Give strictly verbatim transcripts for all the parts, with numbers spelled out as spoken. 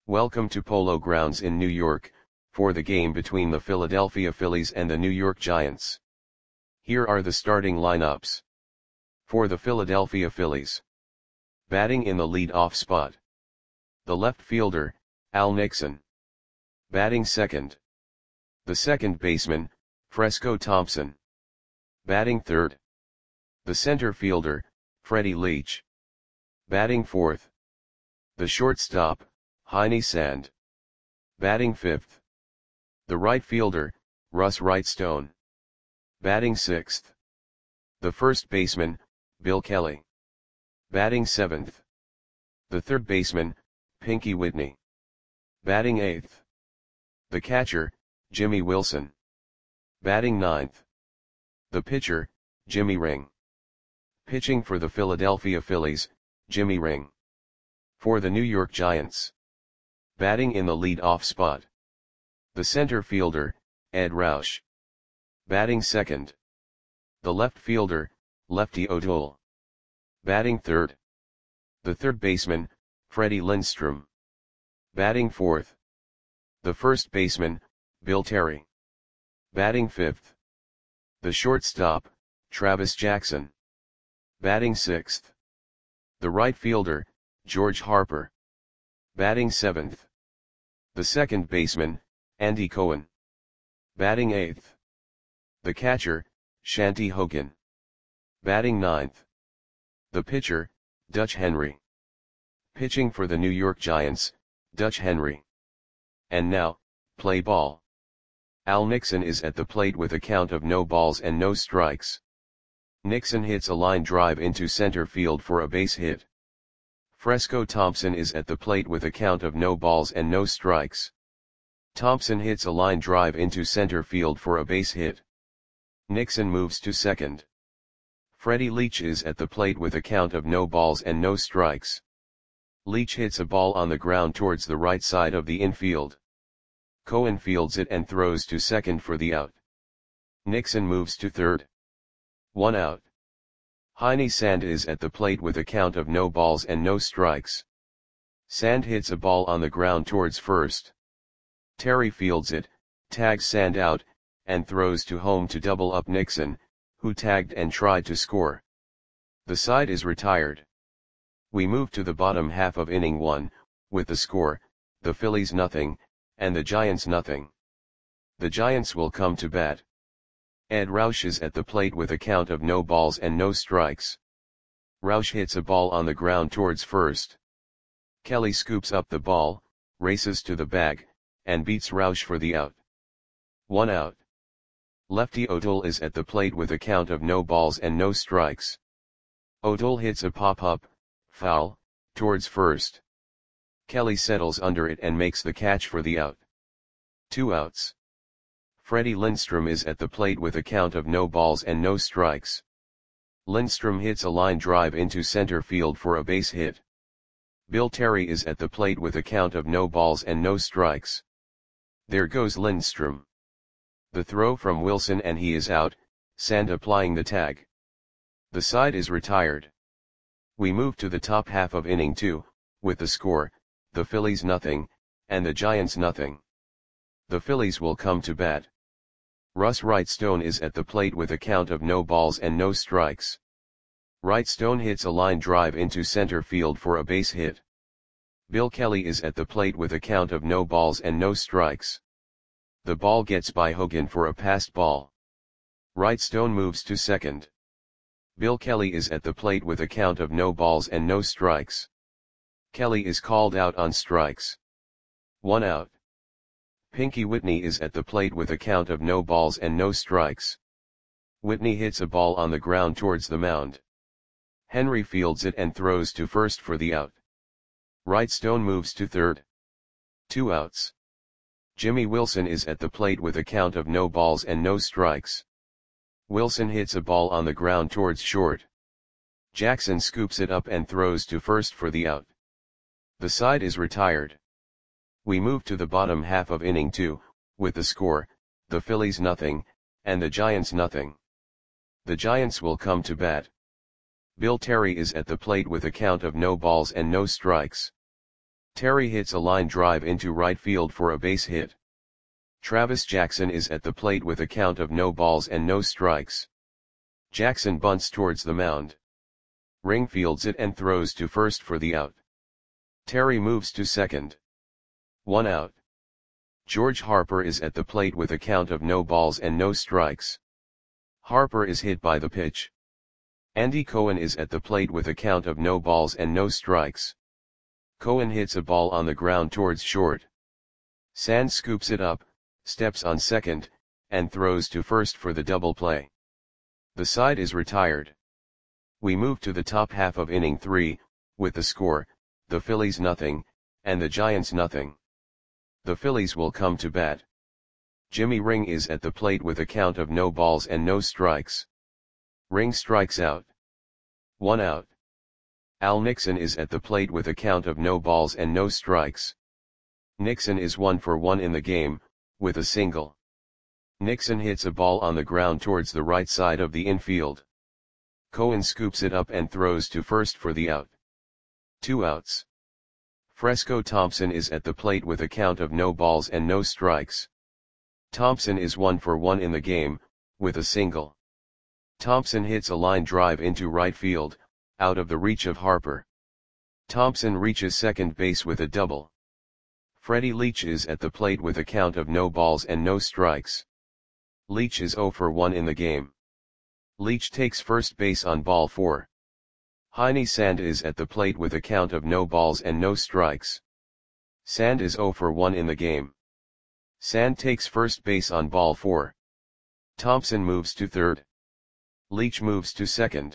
Welcome to Polo Grounds in New York, for the game between the Philadelphia Phillies and the New York Giants. Here are the starting lineups. For the Philadelphia Phillies. Batting in the lead-off spot. The left fielder, Al Nixon. Batting second. The second baseman, Fresco Thompson. Batting third. The center fielder, Freddie Leach. Batting fourth. The shortstop, Heine Sand. Batting fifth. The right fielder, Russ Wrightstone. Batting sixth. The first baseman, Bill Kelly. Batting seventh. The third baseman, Pinky Whitney. Batting eighth. The catcher, Jimmy Wilson. Batting ninth. The pitcher, Jimmy Ring. Pitching for the Philadelphia Phillies, Jimmy Ring. For the New York Giants. Batting in the lead-off spot. The center fielder, Ed Roush. Batting second. The left fielder, Lefty O'Toole. Batting third. The third baseman, Freddie Lindstrom. Batting fourth. The first baseman, Bill Terry. Batting fifth. The shortstop, Travis Jackson. Batting sixth. The right fielder, George Harper. Batting seventh. The second baseman, Andy Cohen. Batting eighth. The catcher, Shanty Hogan. Batting ninth. The pitcher, Dutch Henry. Pitching for the New York Giants, Dutch Henry. And now, play ball. Al Nixon is at the plate with a count of no balls and no strikes. Nixon hits a line drive into center field for a base hit. Fresco Thompson is at the plate with a count of no balls and no strikes. Thompson hits a line drive into center field for a base hit. Nixon moves to second. Freddie Leach is at the plate with a count of no balls and no strikes. Leach hits a ball on the ground towards the right side of the infield. Cohen fields it and throws to second for the out. Nixon moves to third. One out. Heine Sand is at the plate with a count of no balls and no strikes. Sand hits a ball on the ground towards first. Terry fields it, tags Sand out, and throws to home to double up Nixon, who tagged and tried to score. The side is retired. We move to the bottom half of inning one, with the score, the Phillies nothing, and the Giants nothing. The Giants will come to bat. Ed Roush is at the plate with a count of no balls and no strikes. Roush hits a ball on the ground towards first. Kelly scoops up the ball, races to the bag, and beats Roush for the out. One out. Lefty O'Toole is at the plate with a count of no balls and no strikes. O'Toole hits a pop-up, foul, towards first. Kelly settles under it and makes the catch for the out. Two outs. Freddie Lindstrom is at the plate with a count of no balls and no strikes. Lindstrom hits a line drive into center field for a base hit. Bill Terry is at the plate with a count of no balls and no strikes. There goes Lindstrom. The throw from Wilson and he is out, Sand applying the tag. The side is retired. We move to the top half of inning two, with the score, the Phillies nothing, and the Giants nothing. The Phillies will come to bat. Russ Wrightstone is at the plate with a count of no balls and no strikes. Wrightstone hits a line drive into center field for a base hit. Bill Kelly is at the plate with a count of no balls and no strikes. The ball gets by Hogan for a passed ball. Wrightstone moves to second. Bill Kelly is at the plate with a count of no balls and no strikes. Kelly is called out on strikes. One out. Pinky Whitney is at the plate with a count of no balls and no strikes. Whitney hits a ball on the ground towards the mound. Henry fields it and throws to first for the out. Wrightstone moves to third. Two outs. Jimmy Wilson is at the plate with a count of no balls and no strikes. Wilson hits a ball on the ground towards short. Jackson scoops it up and throws to first for the out. The side is retired. We move to the bottom half of inning two, with the score, the Phillies nothing, and the Giants nothing. The Giants will come to bat. Bill Terry is at the plate with a count of no balls and no strikes. Terry hits a line drive into right field for a base hit. Travis Jackson is at the plate with a count of no balls and no strikes. Jackson bunts towards the mound. Ring fields it and throws to first for the out. Terry moves to second. One out. George Harper is at the plate with a count of no balls and no strikes. Harper is hit by the pitch. Andy Cohen is at the plate with a count of no balls and no strikes. Cohen hits a ball on the ground towards short. Sands scoops it up, steps on second, and throws to first for the double play. The side is retired. We move to the top half of inning three, with the score, the Phillies nothing, and the Giants nothing. The Phillies will come to bat. Jimmy Ring is at the plate with a count of no balls and no strikes. Ring strikes out. One out. Al Nixon is at the plate with a count of no balls and no strikes. Nixon is one for one in the game, with a single. Nixon hits a ball on the ground towards the right side of the infield. Cohen scoops it up and throws to first for the out. Two outs. Fresco Thompson is at the plate with a count of no balls and no strikes. Thompson is one for one in the game, with a single. Thompson hits a line drive into right field, out of the reach of Harper. Thompson reaches second base with a double. Freddie Leach is at the plate with a count of no balls and no strikes. Leach is zero for one in the game. Leach takes first base on ball four. Heine Sand is at the plate with a count of no balls and no strikes. Sand is zero for one in the game. Sand takes first base on ball four. Thompson moves to third. Leach moves to second.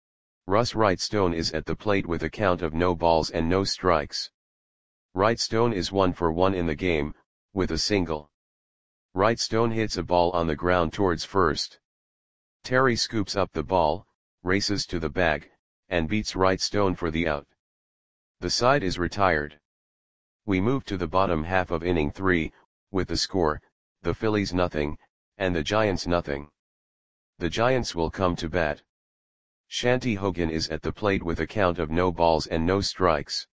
Russ Wrightstone is at the plate with a count of no balls and no strikes. Wrightstone is one for one in the game, with a single. Wrightstone hits a ball on the ground towards first. Terry scoops up the ball, races to the bag, and beats Wrightstone for the out. The side is retired. We move to the bottom half of inning three, with the score, the Phillies nothing, and the Giants nothing. The Giants will come to bat. Shanty Hogan is at the plate with a count of no balls and no strikes.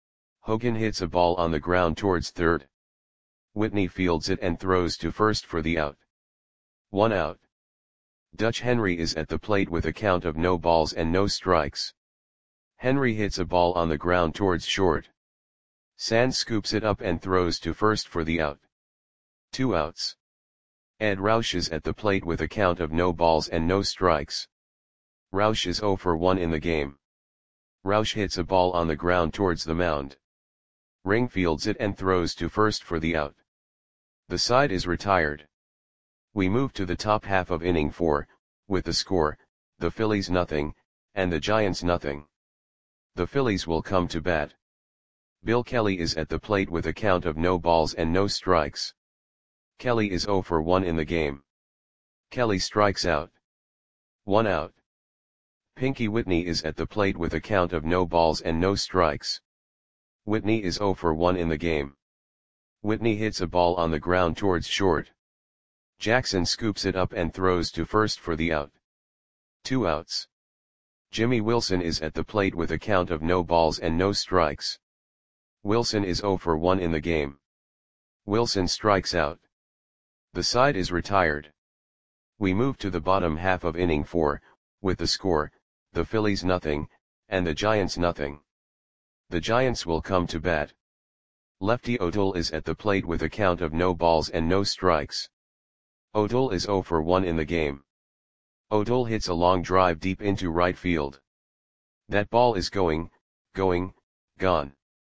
Hogan hits a ball on the ground towards third. Whitney fields it and throws to first for the out. One out. Dutch Henry is at the plate with a count of no balls and no strikes. Henry hits a ball on the ground towards short. Sands scoops it up and throws to first for the out. Two outs. Ed Roush is at the plate with a count of no balls and no strikes. Roush is zero for one in the game. Roush hits a ball on the ground towards the mound. Ring fields it and throws to first for the out. The side is retired. We move to the top half of inning four, with the score, the Phillies nothing, and the Giants nothing. The Phillies will come to bat. Bill Kelly is at the plate with a count of no balls and no strikes. Kelly is zero for one in the game. Kelly strikes out. One out. Pinky Whitney is at the plate with a count of no balls and no strikes. Whitney is zero for one in the game. Whitney hits a ball on the ground towards short. Jackson scoops it up and throws to first for the out. Two outs. Jimmy Wilson is at the plate with a count of no balls and no strikes. Wilson is zero for one in the game. Wilson strikes out. The side is retired. We move to the bottom half of inning four, with the score, the Phillies nothing, and the Giants nothing. The Giants will come to bat. Lefty O'Toole is at the plate with a count of no balls and no strikes. O'Toole is zero for one in the game. O'Toole hits a long drive deep into right field. That ball is going, going, gone.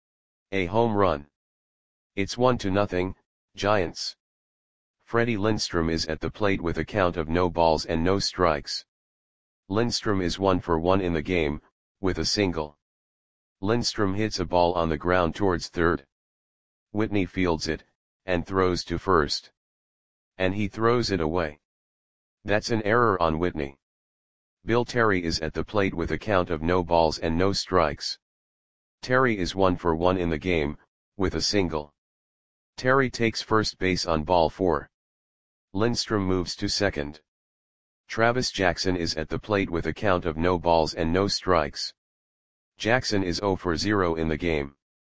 A home run. It's one to nothing, Giants. Freddie Lindstrom is at the plate with a count of no balls and no strikes. Lindstrom is one for one in the game, with a single. Lindstrom hits a ball on the ground towards third. Whitney fields it, and throws to first. And he throws it away. That's an error on Whitney. Bill Terry is at the plate with a count of no balls and no strikes. Terry is one for one in the game, with a single. Terry takes first base on ball four. Lindstrom moves to second. Travis Jackson is at the plate with a count of no balls and no strikes. Jackson is zero for zero in the game.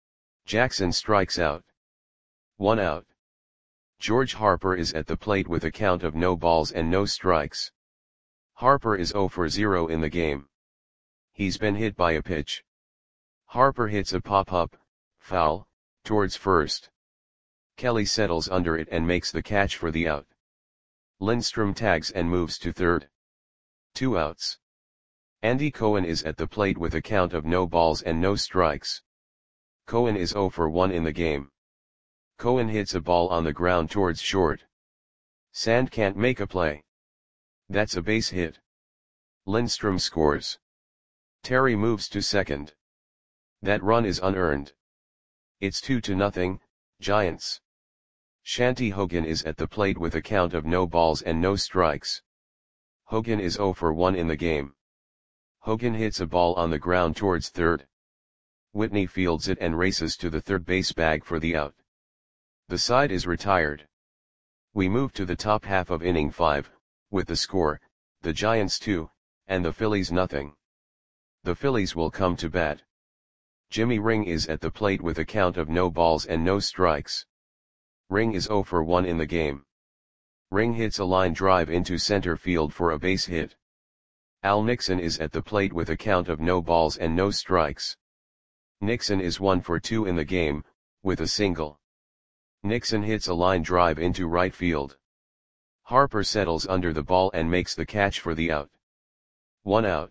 Jackson strikes out. One out. George Harper is at the plate with a count of no balls and no strikes. Harper is zero for zero in the game. He's been hit by a pitch. Harper hits a pop-up, foul, towards first. Kelly settles under it and makes the catch for the out. Lindstrom tags and moves to third. Two outs. Andy Cohen is at the plate with a count of no balls and no strikes. Cohen is zero for one in the game. Cohen hits a ball on the ground towards short. Sand can't make a play. That's a base hit. Lindstrom scores. Terry moves to second. That run is unearned. It's two to nothing, Giants. Shanty Hogan is at the plate with a count of no balls and no strikes. Hogan is zero for one in the game. Hogan hits a ball on the ground towards third. Whitney fields it and races to the third base bag for the out. The side is retired. We move to the top half of inning five, with the score, the Giants two, and the Phillies nothing. The Phillies will come to bat. Jimmy Ring is at the plate with a count of no balls and no strikes. Ring is zero for one in the game. Ring hits a line drive into center field for a base hit. Al Nixon is at the plate with a count of no balls and no strikes. Nixon is one for two in the game, with a single. Nixon hits a line drive into right field. Harper settles under the ball and makes the catch for the out. One out.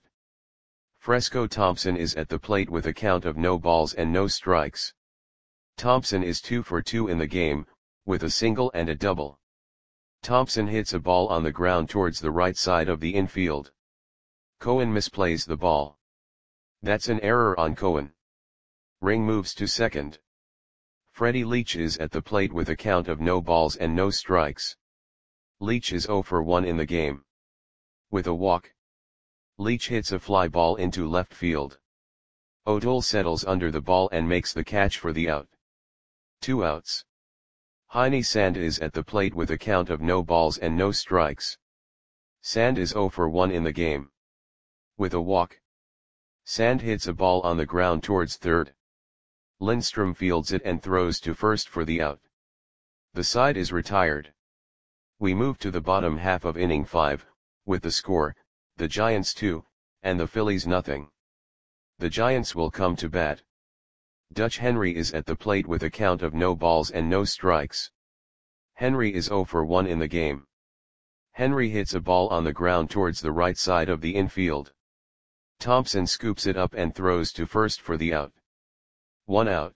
Fresco Thompson is at the plate with a count of no balls and no strikes. Thompson is two for two in the game, with a single and a double. Thompson hits a ball on the ground towards the right side of the infield. Cohen misplays the ball. That's an error on Cohen. Ring moves to second. Freddie Leach is at the plate with a count of no balls and no strikes. Leach is zero for one in the game. With a walk. Leach hits a fly ball into left field. O'Toole settles under the ball and makes the catch for the out. Two outs. Heine Sand is at the plate with a count of no balls and no strikes. Sand is zero for one in the game. With a walk. Sand hits a ball on the ground towards third. Lindstrom fields it and throws to first for the out. The side is retired. We move to the bottom half of inning five, with the score, the Giants two, and the Phillies nothing. The Giants will come to bat. Dutch Henry is at the plate with a count of no balls and no strikes. Henry is zero for one in the game. Henry hits a ball on the ground towards the right side of the infield. Thompson scoops it up and throws to first for the out. One out.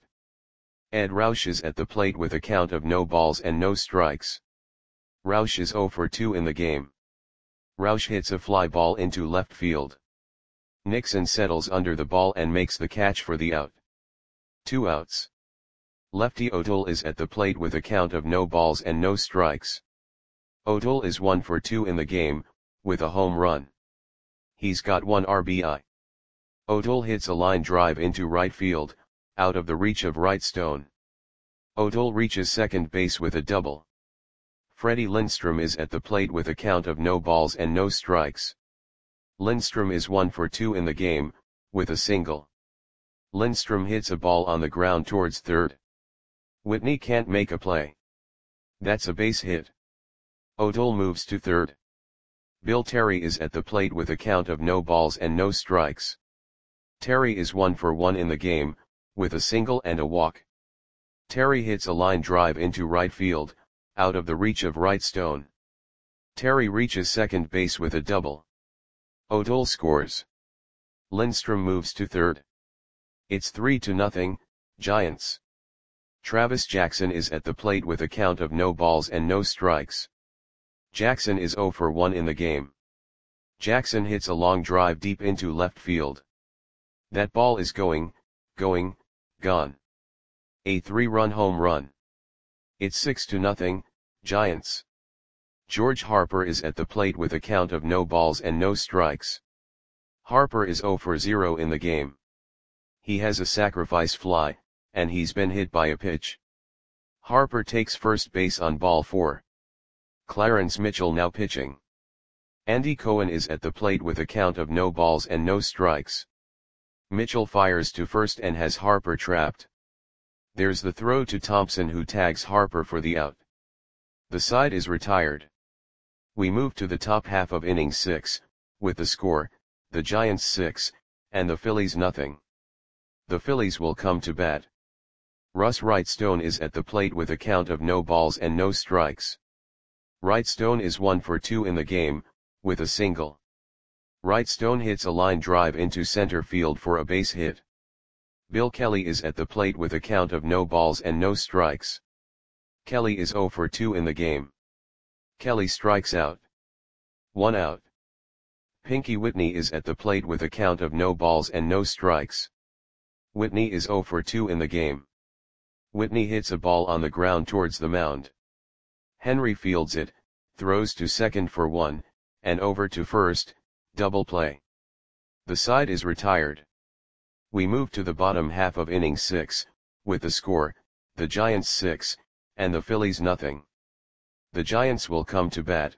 Ed Roush is at the plate with a count of no balls and no strikes. Roush is zero for two in the game. Roush hits a fly ball into left field. Nixon settles under the ball and makes the catch for the out. Two outs. Lefty O'Toole is at the plate with a count of no balls and no strikes. O'Toole is one for two in the game, with a home run. He's got one R B I. O'Toole hits a line drive into right field, out of the reach of Right Stone. O'Toole reaches second base with a double. Freddie Lindstrom is at the plate with a count of no balls and no strikes. Lindstrom is one for two in the game, with a single. Lindstrom hits a ball on the ground towards third. Whitney can't make a play. That's a base hit. O'Toole moves to third. Bill Terry is at the plate with a count of no balls and no strikes. Terry is one for one in the game, with a single and a walk. Terry hits a line drive into right field, out of the reach of Right Stone. Terry reaches second base with a double. O'Toole scores. Lindstrom moves to third. It's three to nothing, Giants. Travis Jackson is at the plate with a count of no balls and no strikes. Jackson is zero for one in the game. Jackson hits a long drive deep into left field. That ball is going, going, gone. A three-run home run. It's six to nothing, Giants. George Harper is at the plate with a count of no balls and no strikes. Harper is zero for zero in the game. He has a sacrifice fly, and he's been hit by a pitch. Harper takes first base on ball four. Clarence Mitchell now pitching. Andy Cohen is at the plate with a count of no balls and no strikes. Mitchell fires to first and has Harper trapped. There's the throw to Thompson, who tags Harper for the out. The side is retired. We move to the top half of inning six, with the score, the Giants six, and the Phillies nothing. The Phillies will come to bat. Russ Wrightstone is at the plate with a count of no balls and no strikes. Wrightstone is one for two in the game, with a single. Wrightstone hits a line drive into center field for a base hit. Bill Kelly is at the plate with a count of no balls and no strikes. Kelly is zero for two in the game. Kelly strikes out. One out. Pinky Whitney is at the plate with a count of no balls and no strikes. Whitney is zero for two in the game. Whitney hits a ball on the ground towards the mound. Henry fields it, throws to second for one, and over to first, double play. The side is retired. We move to the bottom half of inning six, with the score, the Giants six, and the Phillies nothing. The Giants will come to bat.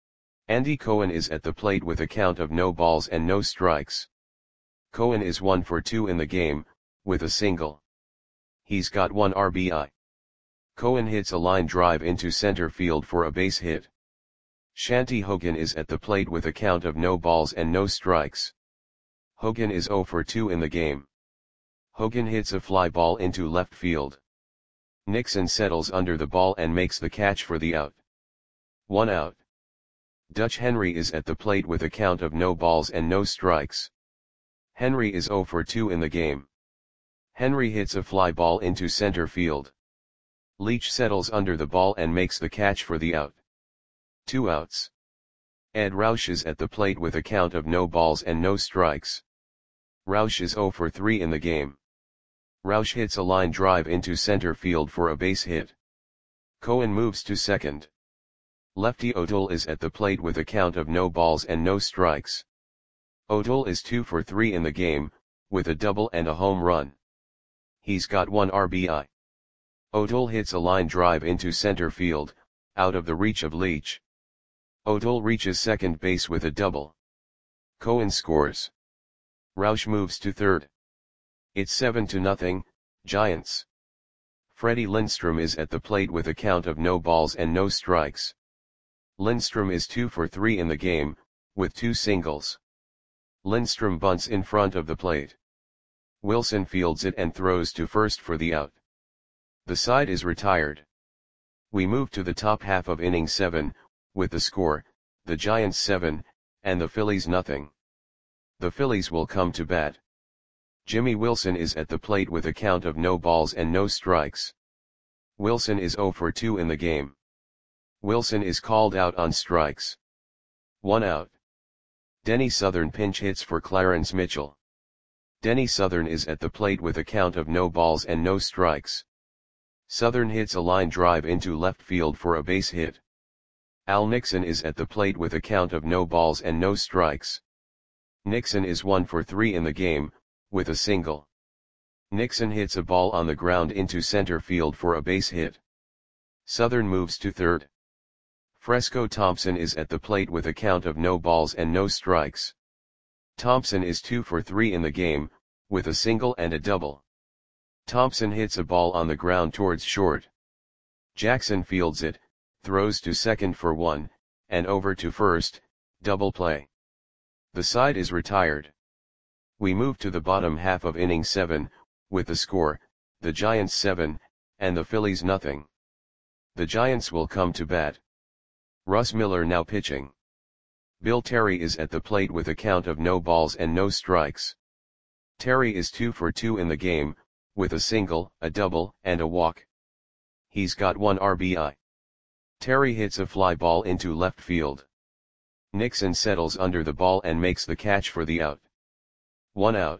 Andy Cohen is at the plate with a count of no balls and no strikes. Cohen is one for two in the game, with a single. He's got one R B I. Cohen hits a line drive into center field for a base hit. Shanty Hogan is at the plate with a count of no balls and no strikes. Hogan is zero for two in the game. Hogan hits a fly ball into left field. Nixon settles under the ball and makes the catch for the out. One out. Dutch Henry is at the plate with a count of no balls and no strikes. Henry is zero for two in the game. Henry hits a fly ball into center field. Leach settles under the ball and makes the catch for the out. Two outs. Ed Roush is at the plate with a count of no balls and no strikes. Roush is zero for three in the game. Roush hits a line drive into center field for a base hit. Cohen moves to second. Lefty O'Toole is at the plate with a count of no balls and no strikes. O'Toole is two for three in the game, with a double and a home run. He's got one R B I. O'Toole hits a line drive into center field, out of the reach of Leach. O'Toole reaches second base with a double. Cohen scores. Roush moves to third. It's seven to nothing, Giants. Freddie Lindstrom is at the plate with a count of no balls and no strikes. Lindstrom is two for three in the game, with two singles. Lindstrom bunts in front of the plate. Wilson fields it and throws to first for the out. The side is retired. We move to the top half of inning seven, with the score, the Giants seven, and the Phillies nothing. The Phillies will come to bat. Jimmy Wilson is at the plate with a count of no balls and no strikes. Wilson is zero for two in the game. Wilson is called out on strikes. One out. Denny Southern pinch hits for Clarence Mitchell. Denny Southern is at the plate with a count of no balls and no strikes. Southern hits a line drive into left field for a base hit. Al Nixon is at the plate with a count of no balls and no strikes. Nixon is one for three in the game, with a single. Nixon hits a ball on the ground into center field for a base hit. Southern moves to third. Fresco Thompson is at the plate with a count of no balls and no strikes. Thompson is two for three in the game, with a single and a double. Thompson hits a ball on the ground towards short. Jackson fields it, throws to second for one, and over to first, double play. The side is retired. We move to the bottom half of inning seven, with the score, the Giants seven, and the Phillies nothing. The Giants will come to bat. Russ Miller now pitching. Bill Terry is at the plate with a count of no balls and no strikes. Terry is two for two in the game, with a single, a double, and a walk. He's got one R B I. Terry hits a fly ball into left field. Nixon settles under the ball and makes the catch for the out. One out.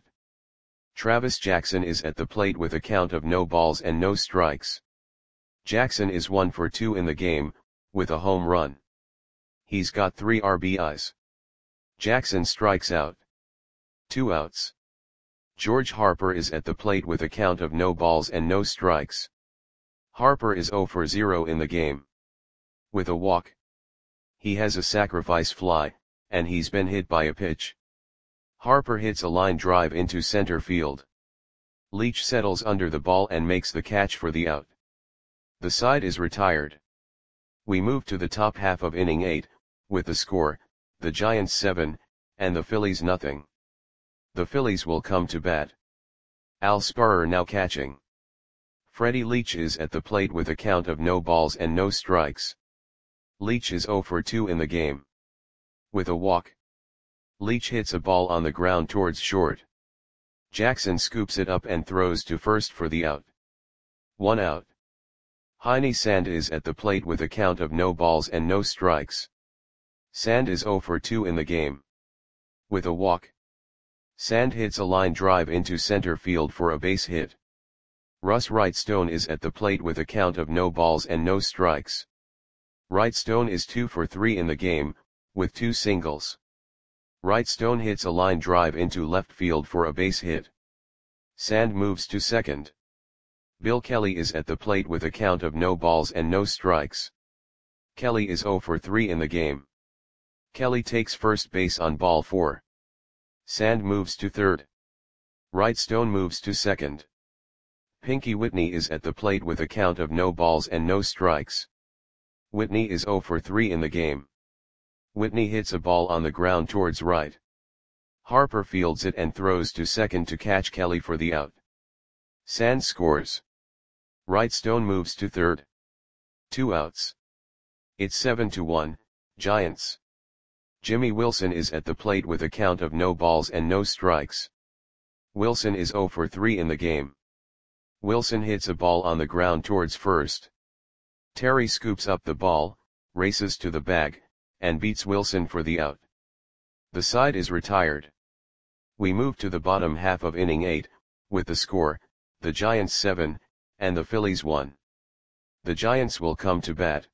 Travis Jackson is at the plate with a count of no balls and no strikes. Jackson is one for two in the game, with a home run. He's got three R B Is. Jackson strikes out. Two outs. George Harper is at the plate with a count of no balls and no strikes. Harper is zero for zero in the game. With a walk. He has a sacrifice fly, and he's been hit by a pitch. Harper hits a line drive into center field. Leach settles under the ball and makes the catch for the out. The side is retired. We move to the top half of inning eight, with the score, the Giants seven, and the Phillies nothing. The Phillies will come to bat. Al Sparrer now catching. Freddie Leach is at the plate with a count of no balls and no strikes. Leach is oh for two in the game. With a walk. Leach hits a ball on the ground towards short. Jackson scoops it up and throws to first for the out. One out. Heine Sand is at the plate with a count of no balls and no strikes. Sand is oh for two in the game. With a walk. Sand hits a line drive into center field for a base hit. Russ Wrightstone is at the plate with a count of no balls and no strikes. Wrightstone is two for three in the game, with two singles. Wrightstone hits a line drive into left field for a base hit. Sand moves to second. Bill Kelly is at the plate with a count of no balls and no strikes. Kelly is oh for three in the game. Kelly takes first base on ball four. Sand moves to third. Wrightstone moves to second. Pinky Whitney is at the plate with a count of no balls and no strikes. Whitney is oh for three in the game. Whitney hits a ball on the ground towards right. Harper fields it and throws to second to catch Kelly for the out. Sand scores. Wrightstone moves to third. Two outs. It's seven to one, Giants. Jimmy Wilson is at the plate with a count of no balls and no strikes. Wilson is oh for three in the game. Wilson hits a ball on the ground towards first. Terry scoops up the ball, races to the bag, and beats Wilson for the out. The side is retired. We move to the bottom half of inning eight, with the score, the Giants seven, and the Phillies one. The Giants will come to bat.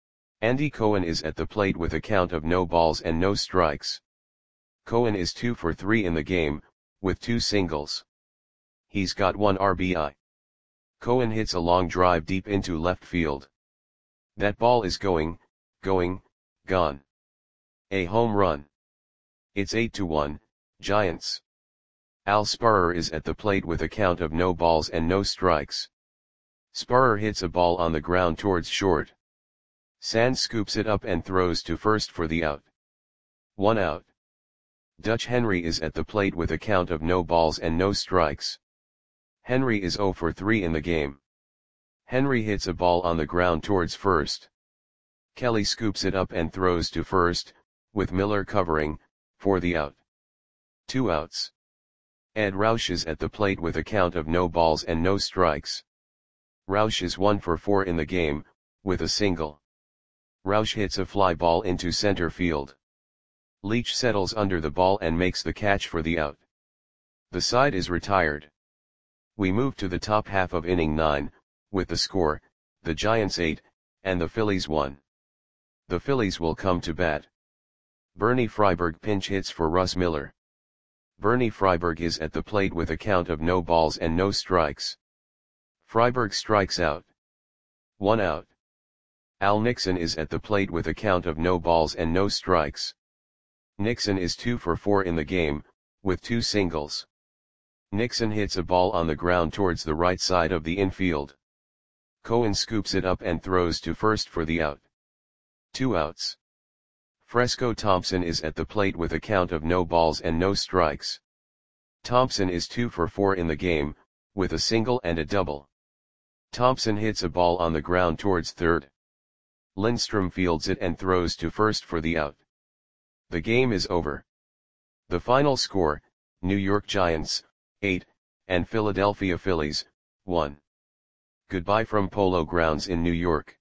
Andy Cohen is at the plate with a count of no balls and no strikes. Cohen is two for three in the game, with two singles. He's got one R B I. Cohen hits a long drive deep into left field. That ball is going, going, gone. A home run. It's eight to one, Giants. Al Sparrer is at the plate with a count of no balls and no strikes. Sparrer hits a ball on the ground towards short. Sand scoops it up and throws to first for the out. One out. Dutch Henry is at the plate with a count of no balls and no strikes. Henry is oh for three in the game. Henry hits a ball on the ground towards first. Kelly scoops it up and throws to first, with Miller covering, for the out. Two outs. Ed Roush is at the plate with a count of no balls and no strikes. Roush is one for four in the game, with a single. Roush hits a fly ball into center field. Leach settles under the ball and makes the catch for the out. The side is retired. We move to the top half of inning nine, with the score, the Giants eight, and the Phillies one. The Phillies will come to bat. Bernie Freiberg pinch hits for Russ Miller. Bernie Freiberg is at the plate with a count of no balls and no strikes. Freiberg strikes out. One out. Al Nixon is at the plate with a count of no balls and no strikes. Nixon is two for four in the game, with two singles. Nixon hits a ball on the ground towards the right side of the infield. Cohen scoops it up and throws to first for the out. Two outs. Fresco Thompson is at the plate with a count of no balls and no strikes. Thompson is two for four in the game, with a single and a double. Thompson hits a ball on the ground towards third. Lindstrom fields it and throws to first for the out. The game is over. The final score, New York Giants, eight, and Philadelphia Phillies, one. Goodbye from Polo Grounds in New York.